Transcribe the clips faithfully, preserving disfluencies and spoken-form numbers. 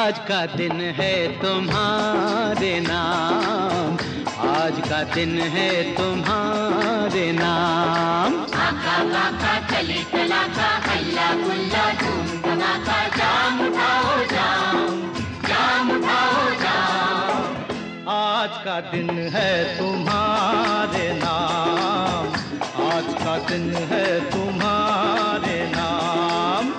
आज का दिन है तुम्हारे नाम, आज का दिन है तुम्हारे नाम। आका बाका चली चलाका हल्ला गुल्ला धूम धमाका, जाम उठाओ जाम, जाम उठाओ जाम। आज का दिन है तुम्हारे नाम, आज का दिन है तुम्हारे नाम।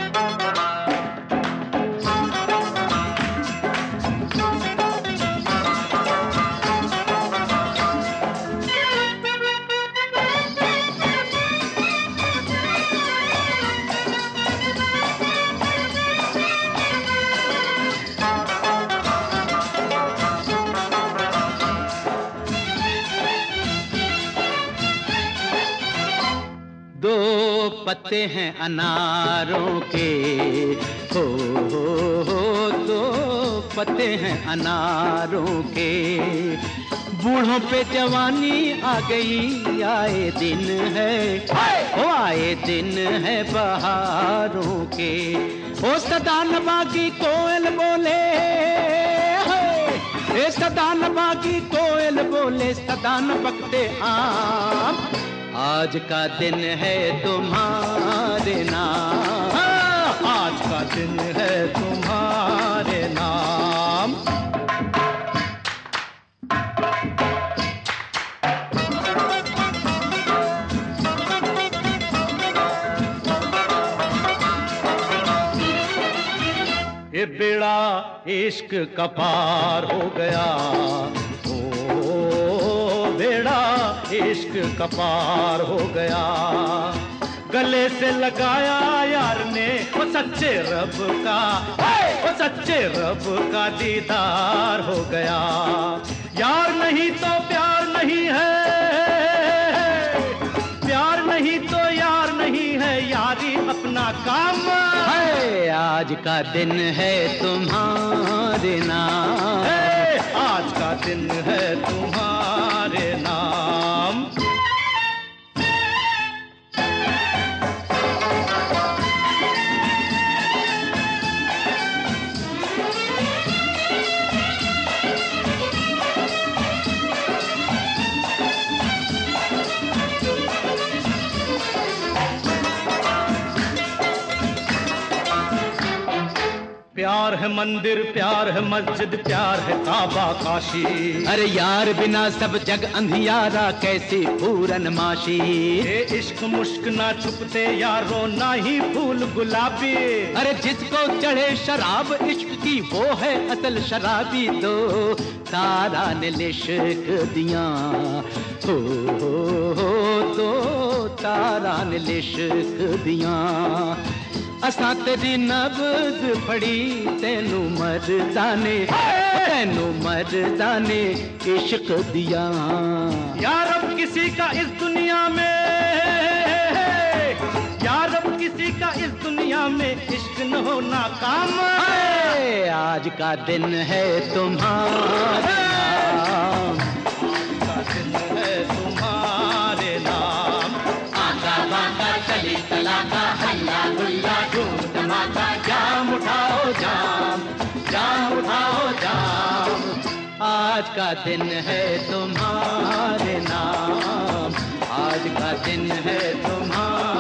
दो पत्ते हैं अनारों के, हो हो हो दो पत्ते हैं अनारों के। बूढ़ों पे जवानी आ गई, आए दिन है, ओ आए दिन है बहारों के। ओ सदान बागी कोयल बोले, ए सदान बागी कोयल बोले, सदान बकते आम। आज का दिन है तुम्हारे नाम, आज का दिन है तुम्हारे नाम। ये बेड़ा इश्क का पार हो गया, बेड़ा इश्क का पार हो गया। गले से लगाया यार ने वो सच्चे रब का, वो सच्चे रब का दीदार हो गया। यार नहीं तो प्यार नहीं है, प्यार नहीं तो यार नहीं है, यारी अपना काम है। आज का दिन है तुम्हारे नाम, आज का दिन है तुम्हारे नाम। प्यार है मंदिर, प्यार है मस्जिद, प्यार है काबा काशी। अरे यार बिना सब जग अंधियारा, कैसी पूरन माशी। ये इश्क मुश्क ना छुपते यारो, ना ही फूल गुलाबी। अरे जिसको चढ़े शराब इश्क की, वो है असल शराबी। दो तारा ने लिश्क दिया, हो हो हो दो तारा ने लिश्क दिया। असां तेरी नब्ज़ फड़ी, तेनू मर्दाने, तेनू मर्दाने इश्क दिया। यार अब किसी का इस दुनिया में, यार अब किसी का इस दुनिया में इश्क न होना काम है। आज का दिन है तुम्हारे नाम, आज का दिन है तुम्हारे नाम। आका बाका चली चलाका हल्ला गुल्ला धूम धमाका, जाम उठाओ जाम, जाम उठाओ जाम। आज का दिन है तुम्हारे नाम, आज का दिन है तुम्हारे